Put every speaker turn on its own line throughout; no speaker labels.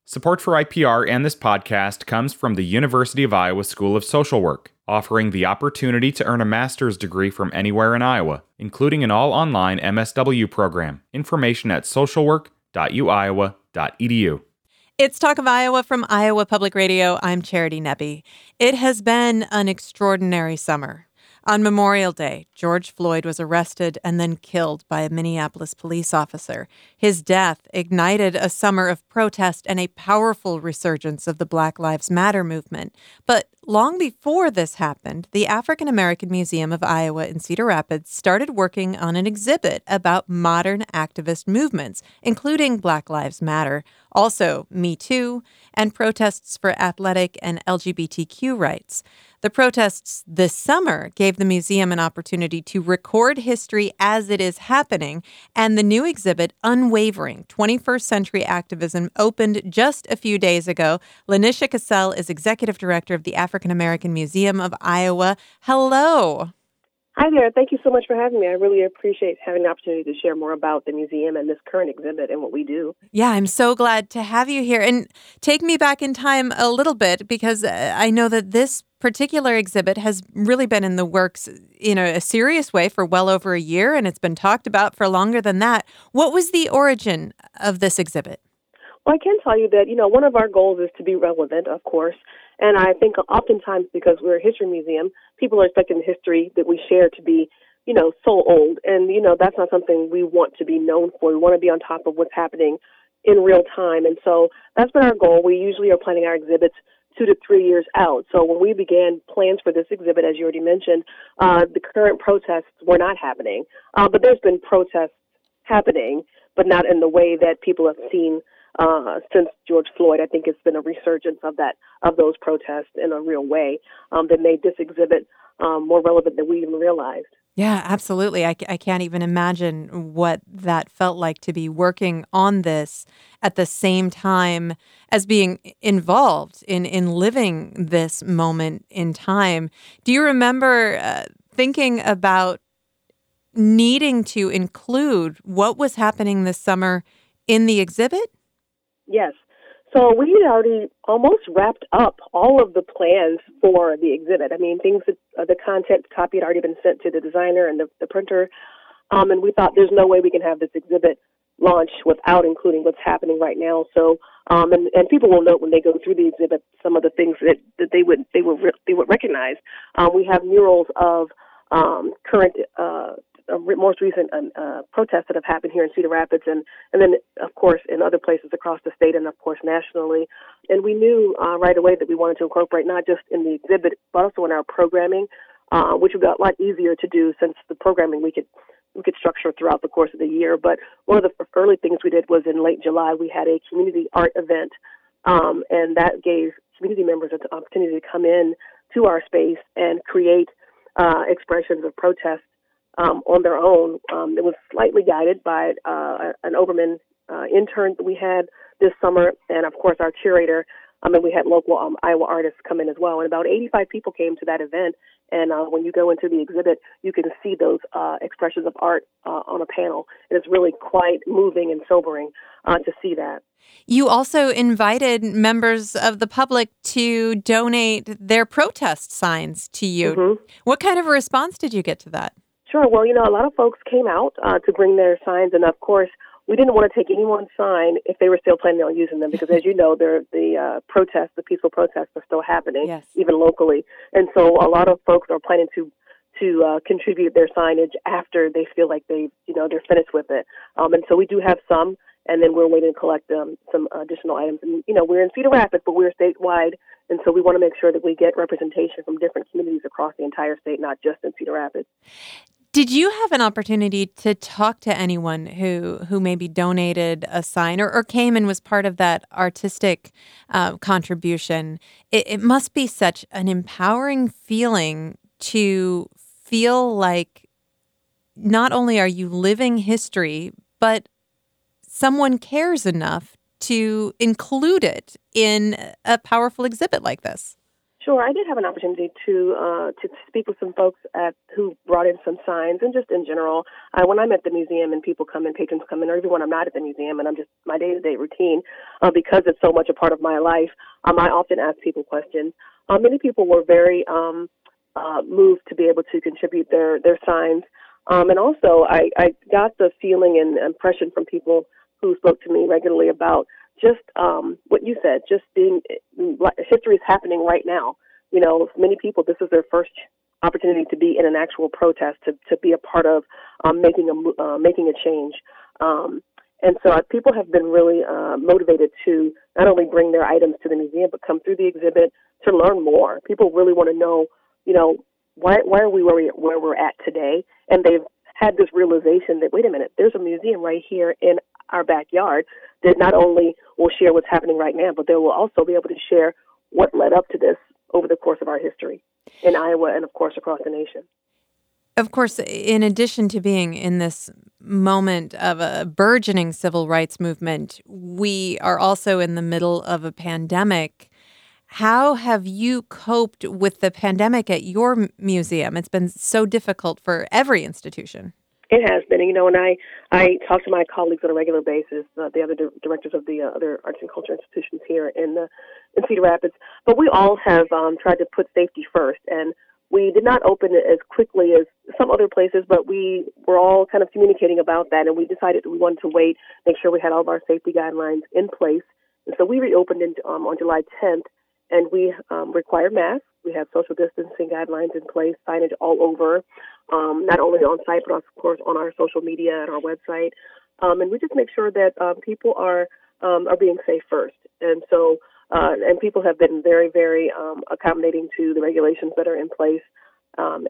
Support for IPR and this podcast comes from the University of Iowa School of Social Work, offering the opportunity to earn a master's degree from anywhere in Iowa, including an all-online MSW program. Information at socialwork.uiowa.edu.
It's Talk of Iowa from Iowa Public Radio. I'm Charity Nebbe. It has been an extraordinary summer. On Memorial Day, George Floyd was arrested and then killed by a Minneapolis police officer. His death ignited a summer of protest and a powerful resurgence of the Black Lives Matter movement. But long before this happened, the African American Museum of Iowa in Cedar Rapids started working on an exhibit about modern activist movements, including Black Lives Matter, also Me Too, and protests for athletic and LGBTQ rights. The protests this summer gave the museum an opportunity to record history as it is happening, and the new exhibit, Unwavering, 21st Century Activism, opened just a few days ago. Lanisha Cassell is executive director of the African American Museum of Iowa. Hello.
Hi there. Thank you so much for having me. I really appreciate having the opportunity to share more about the museum and this current exhibit and what we do.
Yeah, I'm so glad to have you here. And take me back in time a little bit, because I know that this particular exhibit has really been in the works in a serious way for well over a year, and it's been talked about for longer than that. What was the origin of this exhibit?
Well, I can tell you that, one of our goals is to be relevant, of course. And I think oftentimes, because we're a history museum, people are expecting history that we share to be, so old. And, that's not something we want to be known for. We want to be on top of what's happening in real time. And so that's been our goal. We usually are planning our exhibits 2 to 3 years out. So when we began plans for this exhibit, as you already mentioned, the current protests were not happening. But there's been protests happening, but not in the way that people have seen since George Floyd. I think it's been a resurgence of those protests in a real way that made this exhibit more relevant than we even realized.
Yeah, absolutely. I can't even imagine what that felt like to be working on this at the same time as being involved in living this moment in time. Do you remember thinking about needing to include what was happening this summer in the exhibit?
Yes. So we had already almost wrapped up all of the plans for the exhibit. I mean, things that the content copy had already been sent to the designer and the printer. And we thought there's no way we can have this exhibit launch without including what's happening right now. So, and people will note when they go through the exhibit some of the things that they would recognize. We have murals of current most recent protests that have happened here in Cedar Rapids and then, of course, in other places across the state and, of course, nationally. And we knew right away that we wanted to incorporate not just in the exhibit, but also in our programming, which would be a lot easier to do since the programming we could structure throughout the course of the year. But one of the early things we did was in late July, we had a community art event, and that gave community members an opportunity to come in to our space and create expressions of protest on their own. It was slightly guided by an Oberman intern that we had this summer, and of course our curator. And we had local Iowa artists come in as well. And about 85 people came to that event. And when you go into the exhibit, you can see those expressions of art on a panel. And it's really quite moving and sobering to see that.
You also invited members of the public to donate their protest signs to you. Mm-hmm. What kind of a response did you get to that?
Sure. Well, a lot of folks came out to bring their signs. And, of course, we didn't want to take anyone's sign if they were still planning on using them because, as you know, the peaceful protests are still happening, yes, even locally. And so a lot of folks are planning to contribute their signage after they feel like they're finished with it. And so we do have some, and then we're waiting to collect some additional items. And, we're in Cedar Rapids, but we're statewide, and so we want to make sure that we get representation from different communities across the entire state, not just in Cedar Rapids.
Did you have an opportunity to talk to anyone who maybe donated a sign or came and was part of that artistic contribution? It must be such an empowering feeling to feel like not only are you living history, but someone cares enough to include it in a powerful exhibit like this.
Sure, I did have an opportunity to speak with some folks who brought in some signs, and just in general, when I'm at the museum and people come in, patrons come in, or even when I'm not at the museum and I'm just my day-to-day routine, because it's so much a part of my life, I often ask people questions. Many people were very moved to be able to contribute their signs, and also I got the feeling and impression from people who spoke to me regularly about just what you said, just being history is happening right now. You know, for many people, this is their first opportunity to be in an actual protest, to be a part of making a change. And so people have been really motivated to not only bring their items to the museum, but come through the exhibit to learn more. People really want to know, you know, why are we where we're at today? And they've had this realization that, wait a minute, there's a museum right here in our backyard that not only will share what's happening right now, but they will also be able to share what led up to this over the course of our history in Iowa and, of course, across the nation.
Of course, in addition to being in this moment of a burgeoning civil rights movement, we are also in the middle of a pandemic. How have you coped with the pandemic at your museum? It's been so difficult for every institution.
It has been, you know, and I talk to my colleagues on a regular basis, the other directors of the other arts and culture institutions here in Cedar Rapids. But we all have tried to put safety first, and we did not open it as quickly as some other places, but we were all kind of communicating about that, and we decided we wanted to wait, make sure we had all of our safety guidelines in place. And so we reopened on July 10th, and we required masks. We have social distancing guidelines in place, signage all over, not only on site, but of course on our social media and our website. And we just make sure that people are being safe first. And so, and people have been very, very accommodating to the regulations that are in place. And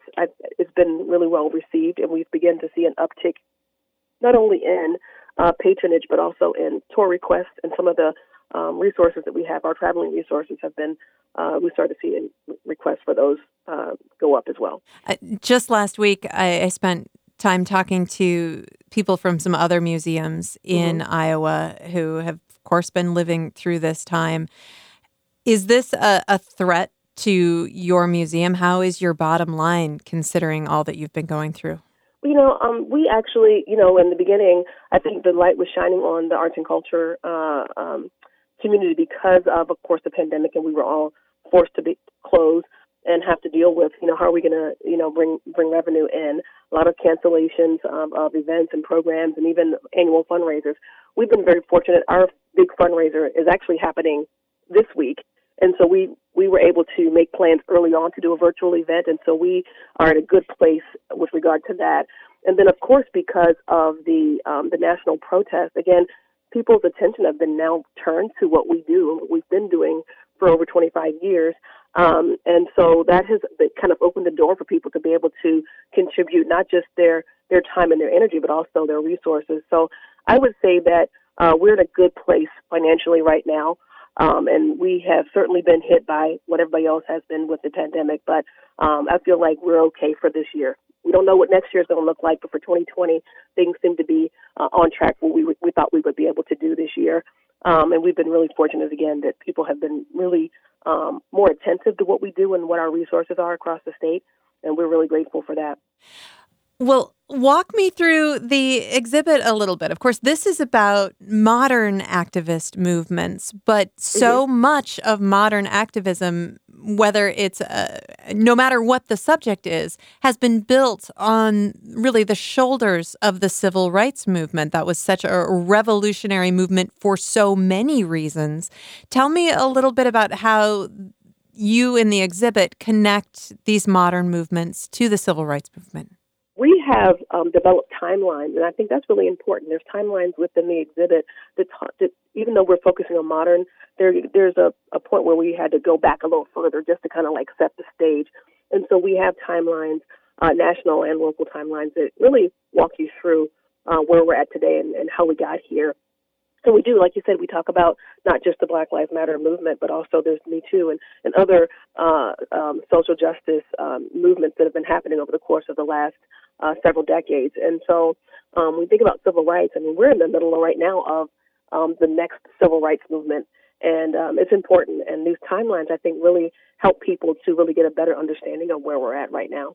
it's been really well received. And we've begun to see an uptick, not only in patronage, but also in tour requests, and some of the resources that we have, our traveling resources have been, we started to see requests for those go up as well.
Just last week, I spent time talking to people from some other museums in Iowa who have, of course, been living through this time. Is this a threat to your museum? How is your bottom line considering all that you've been going through?
You know, we actually, you know, in the beginning, I think the light was shining on the arts and culture community because of course, the pandemic, and we were all forced to be closed and have to deal with, you know, how are we going to, you know, bring revenue in? A lot of cancellations of events and programs, and even annual fundraisers. We've been very fortunate. Our big fundraiser is actually happening this week, and so we were able to make plans early on to do a virtual event, and so we are in a good place with regard to that. And then, of course, because of the national protest, again, people's attention have been now turned to what we do and what we've been doing for over 25 years. And so that has kind of opened the door for people to be able to contribute not just their time and their energy, but also their resources. So I would say that we're in a good place financially right now. And we have certainly been hit by what everybody else has been with the pandemic, but I feel like we're okay for this year. We don't know what next year is going to look like, but for 2020, things seem to be on track for what we thought we would be able to do this year. And we've been really fortunate, again, that people have been really more attentive to what we do and what our resources are across the state, and we're really grateful for that.
Well, walk me through the exhibit a little bit. Of course, this is about modern activist movements, but so much of modern activism, whether it's no matter what the subject is, has been built on really the shoulders of the civil rights movement. That was such a revolutionary movement for so many reasons. Tell me a little bit about how you in the exhibit connect these modern movements to the civil rights movement.
We have developed timelines, and I think that's really important. There's timelines within the exhibit that even though we're focusing on modern, there's a point where we had to go back a little further just to kind of like set the stage. And so we have timelines, national and local timelines, that really walk you through where we're at today and how we got here. And we do, like you said, we talk about not just the Black Lives Matter movement, but also there's Me Too and other social justice movements that have been happening over the course of the last several decades. And so when we think about civil rights, I mean, we're in the middle right now of the next civil rights movement. And it's important. And these timelines, I think, really help people to really get a better understanding of where we're at right now.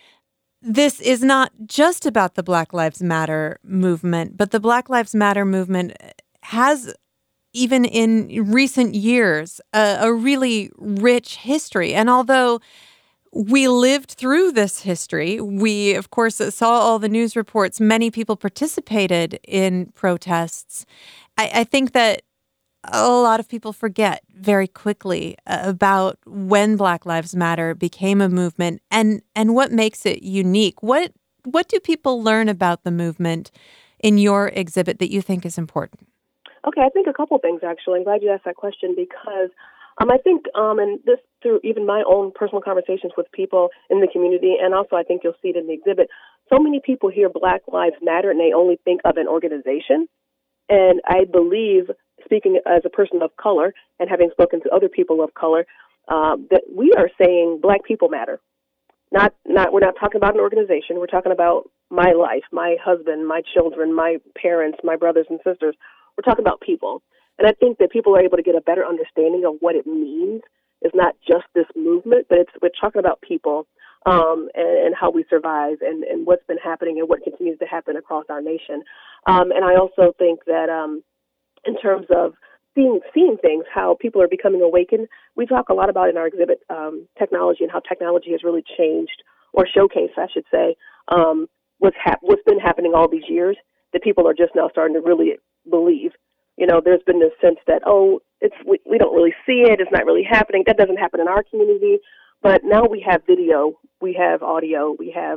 This is not just about the Black Lives Matter movement, but the Black Lives Matter movement has, even in recent years, a really rich history. And although we lived through this history, we, of course, saw all the news reports, many people participated in protests, I think that a lot of people forget very quickly about when Black Lives Matter became a movement and what makes it unique. What do people learn about the movement in your exhibit that you think is important?
Okay, I think a couple things, actually. I'm glad you asked that question because I think, and this through even my own personal conversations with people in the community, and also I think you'll see it in the exhibit, so many people hear Black Lives Matter and they only think of an organization. And I believe, speaking as a person of color and having spoken to other people of color, that we are saying Black people matter. We're not talking about an organization. We're talking about my life, my husband, my children, my parents, my brothers and sisters. We're talking about people. And I think that people are able to get a better understanding of what it means. It's not just this movement, but we're talking about people and how we survive and what's been happening and what continues to happen across our nation. And I also think that in terms of seeing things, how people are becoming awakened, we talk a lot about in our exhibit technology and how technology has really changed or showcased, I should say, what's been happening all these years that people are just now starting to really believe. You know, there's been this sense that, we don't really see it. It's not really happening. That doesn't happen in our community. But now we have video, we have audio, we have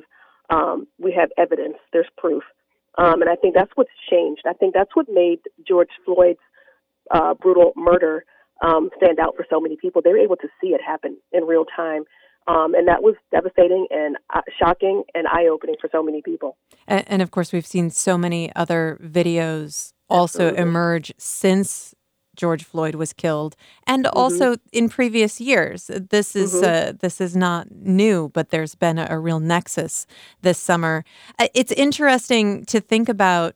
evidence. There's proof. And I think that's what's changed. I think that's what made George Floyd's brutal murder stand out for so many people. They were able to see it happen in real time. And that was devastating and shocking and eye-opening for so many people.
And of course, we've seen so many other videos also emerge since George Floyd was killed, and also in previous years. This is not new, but there's been a real nexus this summer. It's interesting to think about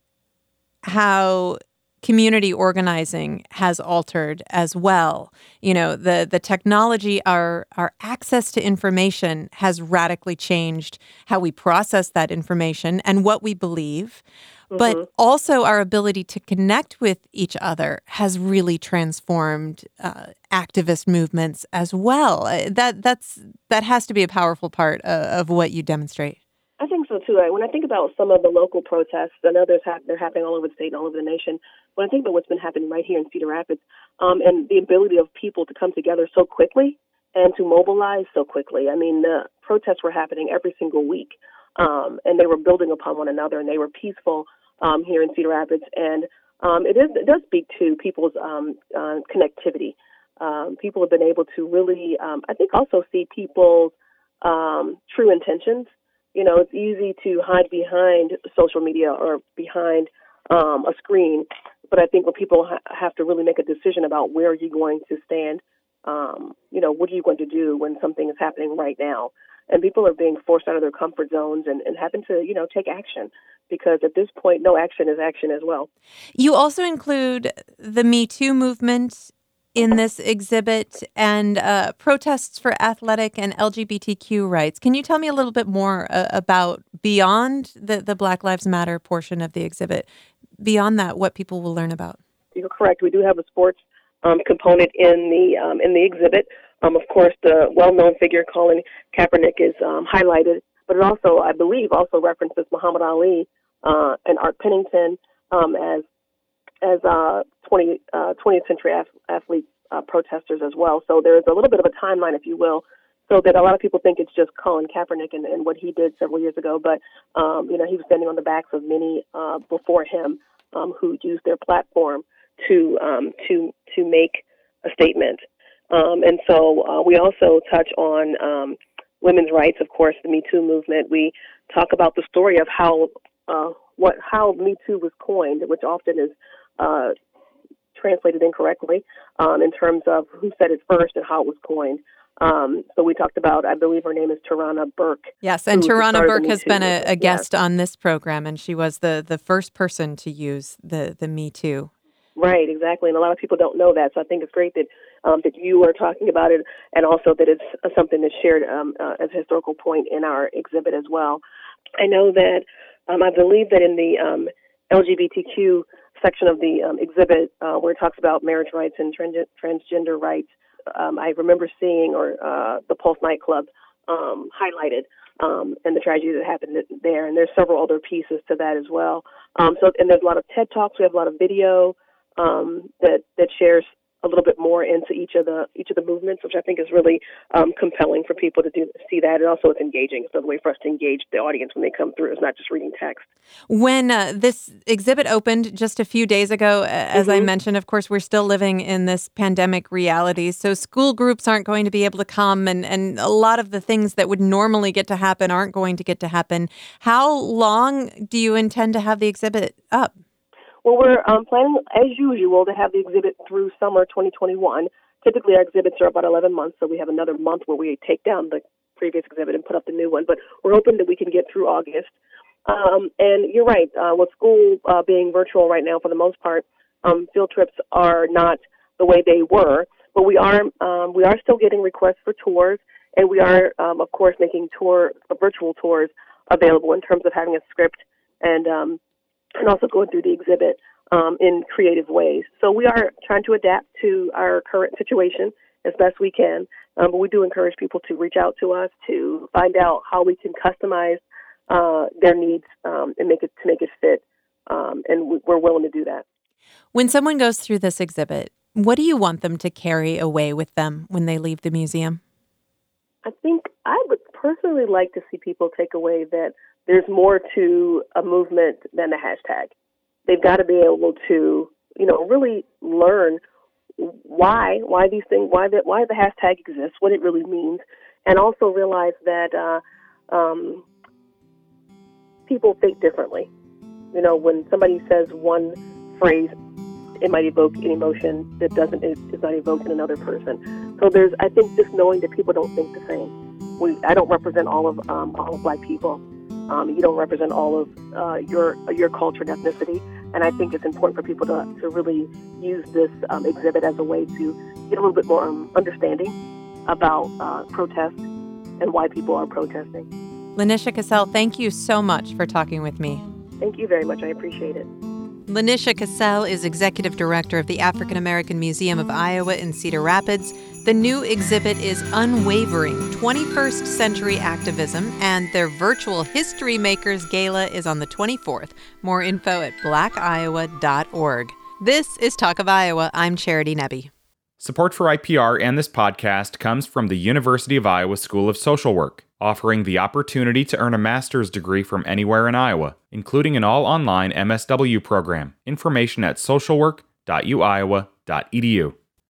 how community organizing has altered as well. You know, the technology, our access to information has radically changed how we process that information and what we believe. But also our ability to connect with each other has really transformed activist movements as well. That has to be a powerful part of what you demonstrate.
I think so, too. When I think about some of the local protests, I know they're happening all over the state and all over the nation. When I think about what's been happening right here in Cedar Rapids and the ability of people to come together so quickly and to mobilize so quickly. I mean, the protests were happening every single week, and they were building upon one another, and they were peaceful here in Cedar Rapids. And it does speak to people's connectivity. People have been able to really, I think, also see people's true intentions. You know, it's easy to hide behind social media or behind a screen, but I think when people have to really make a decision about where you're going to stand, what are you going to do when something is happening right now? And people are being forced out of their comfort zones and having to, take action, because at this point, no action is action as well.
You also include the Me Too movement in this exhibit and protests for athletic and LGBTQ rights. Can you tell me a little bit more about, beyond the Black Lives Matter portion of the exhibit, beyond that, what people will learn about?
You're correct. We do have a sports component in the exhibit. Of course, the well-known figure Colin Kaepernick is highlighted, but it also, I believe, references Muhammad Ali and Art Pennington as 20th century athletes, protesters as well. So there's a little bit of a timeline, if you will, so that a lot of people think it's just Colin Kaepernick and what he did several years ago. But, he was standing on the backs of many before him who used their platform to make a statement. And so we also touch on women's rights, of course, the Me Too movement. We talk about the story of how Me Too was coined, which often is translated incorrectly in terms of who said it first and how it was coined. So we talked about, I believe her name is Tarana Burke.
Yes, and Tarana Burke has been a guest on this program, and she was the first person to use the Me Too
Right, exactly. And a lot of people don't know that. So I think it's great that that you are talking about it, and also that it's something that's shared as a historical point in our exhibit as well. I know that I believe that in the LGBTQ section of the exhibit, where it talks about marriage rights and transgender rights, I remember seeing the Pulse nightclub highlighted and the tragedy that happened there. And there's several other pieces to that as well. And there's a lot of TED Talks. We have a lot of video that shares a little bit more into each of the movements, which I think is really compelling for people to see that. And also it's engaging. It's another way for us to engage the audience when they come through. It's not just reading text.
When this exhibit opened just a few days ago, as I mentioned, of course, we're still living in this pandemic reality. So school groups aren't going to be able to come, and a lot of the things that would normally get to happen aren't going to get to happen. How long do you intend to have the exhibit up?
Well, we're planning, as usual, to have the exhibit through summer 2021. Typically, our exhibits are about 11 months, so we have another month where we take down the previous exhibit and put up the new one. But we're hoping that we can get through August. And you're right, with school being virtual right now for the most part, field trips are not the way they were. But we are still getting requests for tours, and we are, of course, making virtual tours available in terms of having a script and also going through the exhibit in creative ways. So we are trying to adapt to our current situation as best we can, but we do encourage people to reach out to us to find out how we can customize their needs and make it fit, and we're willing to do that.
When someone goes through this exhibit, what do you want them to carry away with them when they leave the museum?
I think I would personally like to see people take away that there's more to a movement than a hashtag. They've got to be able to, really learn why these things, why the hashtag exists, what it really means, and also realize that people think differently. When somebody says one phrase, it might evoke an emotion that is not evoked in another person. So I think just knowing that people don't think the same. I don't represent all of Black people. You don't represent all of your culture and ethnicity, and I think it's important for people to really use this exhibit as a way to get a little bit more understanding about protest and why people are protesting.
Lanisha Cassell, thank you so much for talking with me.
Thank you very much. I appreciate it.
Lanisha Cassell is Executive Director of the African American Museum of Iowa in Cedar Rapids. The new exhibit is Unwavering, 21st Century Activism, and their virtual History Makers Gala is on the 24th. More info at blackiowa.org. This is Talk of Iowa. I'm Charity Nebbe.
Support for IPR and this podcast comes from the University of Iowa School of Social Work, offering the opportunity to earn a master's degree from anywhere in Iowa, including an all-online MSW program. Information at socialwork.uiowa.edu.